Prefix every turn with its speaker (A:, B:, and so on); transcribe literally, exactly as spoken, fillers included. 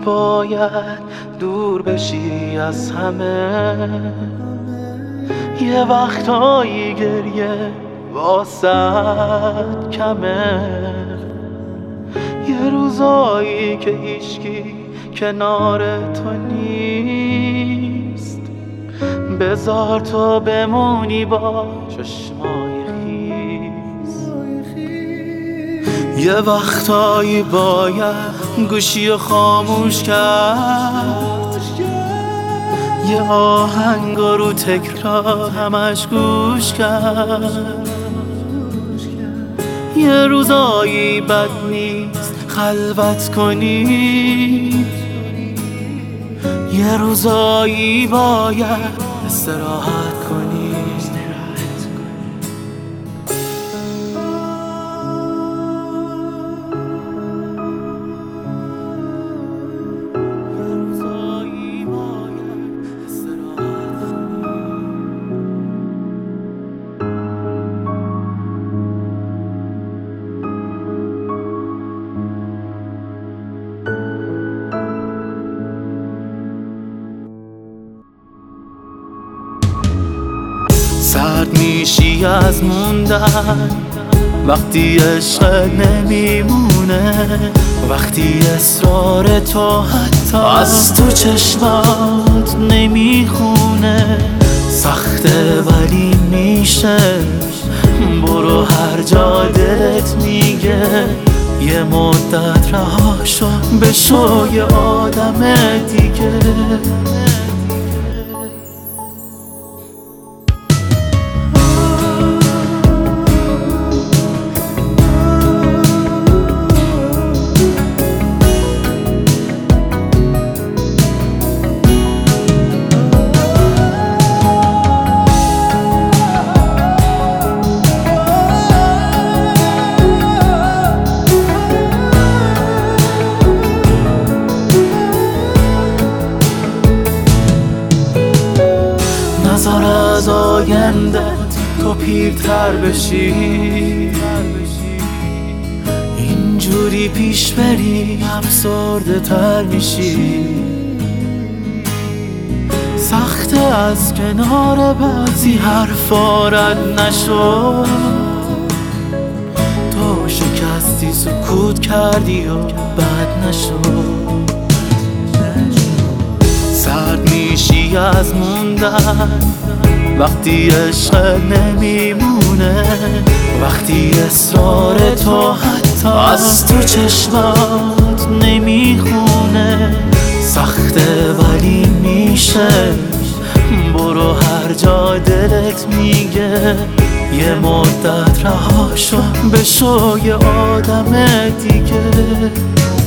A: باید دور بشی از همه. یه وقتایی گریه واسد کمه، یه روزایی که هیچکی کنار تو نیست. بذار تو بمونی با چشمای خیس. یه وقتایی باید گوشی خاموش کرد، یه آهنگ رو تکرار همش گوش کرد. یه روزایی بد نیست خلوت کنی، یه روزایی باید استراحت کنی. سرد میشی از موندن وقتی عشق نمیمونه، وقتی اصرار تو حتی از تو چشمات نمیخونه. سخته ولی میشه، برو هر جا دلت میگه. یه مدت رها شو بشو یه آدم دیگه. نذار از آیندت تو پیرتر بشی، اینجوری پیش بری افسرده تر میشی. سخته از کنار بعضی حرفا رد نشد، تو شکستی سکوت کردی و بد نشد. سرد میشی از موندن وقتی عشق نمیمونه، وقتی اصرار تو حتی از تو چشمات نمیخونه. سخته ولی میشه، برو هر جا دلت میگه. یه مدت رها شو بشو یه آدم دیگه.